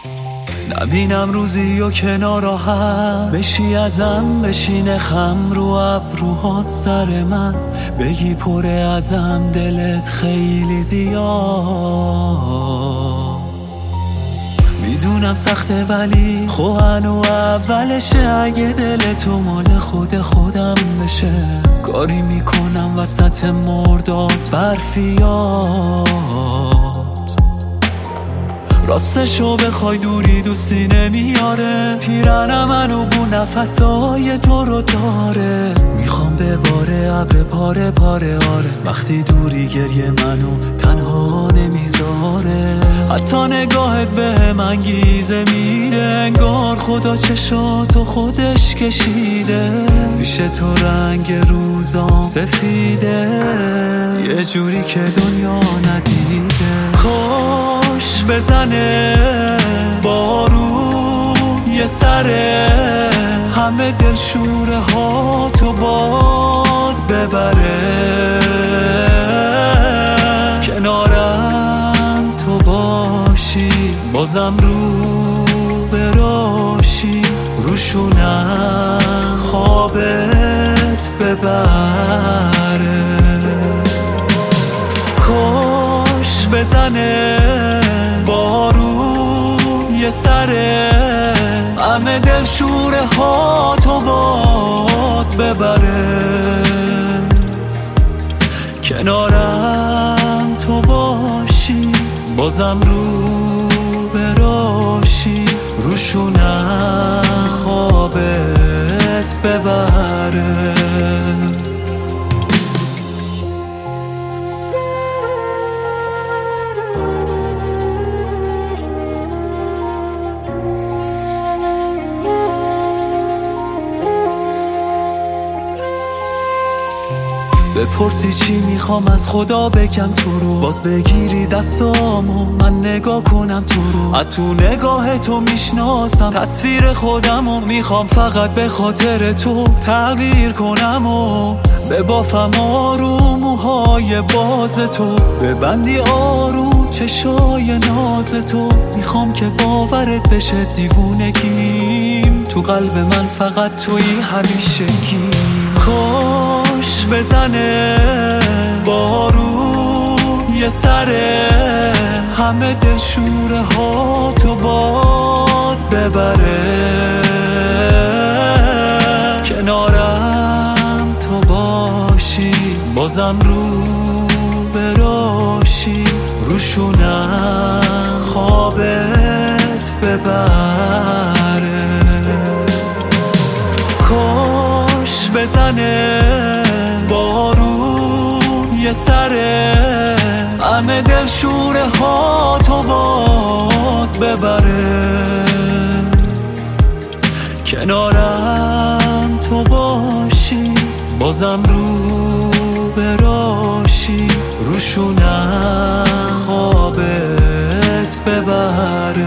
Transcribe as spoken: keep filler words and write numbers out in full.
نبینم روزی و کنار هم بشی ازم، بشینه خم رو ابروهات سر من، بگی پره ازم دلت خیلی زیاد. میدونم سخته ولی خو هنو اولشه، اگه دل تو مال خود خودم بشه کاری میکنم وسط مرداد برفیاد. راستشو بخوای دوری دوستی نمیاره، پیرنم منو بو نفسای تو رو داره، میخوام بباره ابر پاره پاره آره، وقتی دوری گریه منو تنها نمیذاره. حتی نگاهت به من انگیزه میده، انگار خدا چشاتو خودش کشیده، پیش تو رنگ روزام سفیده، یه جوری که دنیا ندیده. کاش بزنه بارون یه سره، همه دلشوره ها تو باد ببره، کنارم تو باشی بازم رو براشی، روشونم خوابت ببره. کاش بزنه بارون یه سره، همه دلشوره ها تو باد ببره، کنارم تو باشی بازم رو براشی، روشونم خوابت ببره. بپرسی چی میخوام از خدا بگم تو رو، باز بگیری دستامو من نگاه کنم تو رو، از تو نگاه تو میشناسم تصویر خودمو، میخوام فقط به خاطر تو تغییر کنم و ببافم آروم موهای باز تو، ببندی آروم چشای ناز تو، میخوام که باورت بشه دیوونگیم، تو قلب من فقط تویی همیشگی. کاش بزنه بارون یه سره، همه دلشوره ها تو باد ببره، کنارم تو باشی بازم رو براشی، روشونم خوابت ببره. کاش بزنه بارون یه سره، همه دلشوره ها تو باد ببره، کنارم تو باشی بازم رو براشی، روشونم خوابت ببره.